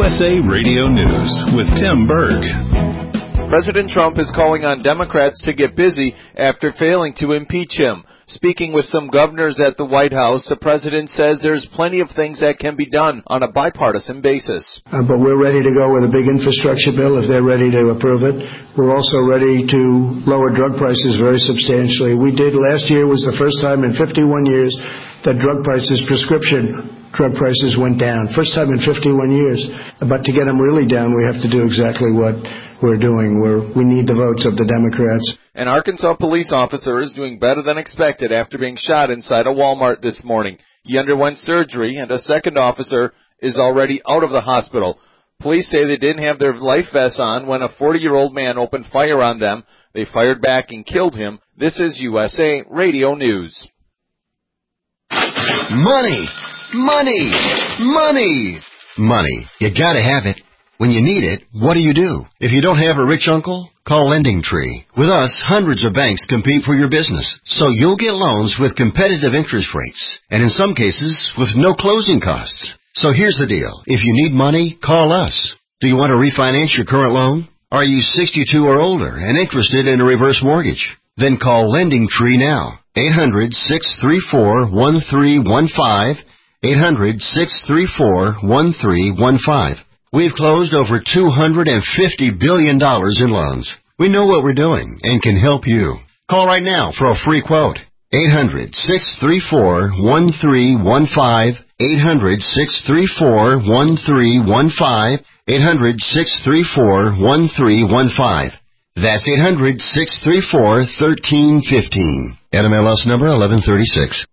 USA Radio News with Tim Berg. President Trump is calling on Democrats to get busy after failing to impeach him. Speaking with some governors at the White House, the president says there's plenty of things that can be done on a bipartisan basis. But we're ready to go with a big infrastructure bill if they're ready to approve it. We're also ready to lower drug prices very substantially. Last year was the first time in 51 years that prescription drug prices went down. First time in 51 years. But to get them really down, we have to do exactly what we're doing. We need the votes of the Democrats. An Arkansas police officer is doing better than expected after being shot inside a Walmart this morning. He underwent surgery, and a second officer is already out of the hospital. Police say they didn't have their life vests on when a 40-year-old man opened fire on them. They fired back and killed him. This is USA Radio News. Money! Money! Money! Money. You gotta have it. When you need it, what do? If you don't have a rich uncle, call LendingTree. With us, hundreds of banks compete for your business, so you'll get loans with competitive interest rates, and in some cases, with no closing costs. So here's the deal. If you need money, call us. Do you want to refinance your current loan? Are you 62 or older and interested in a reverse mortgage? Then call LendingTree now. 800-634-1315. 800-634-1315. We've closed over $250 billion in loans. We know what we're doing and can help you. Call right now for a free quote. 800-634-1315. 800-634-1315. 800-634-1315. That's 800-634-1315. NMLS number 1136.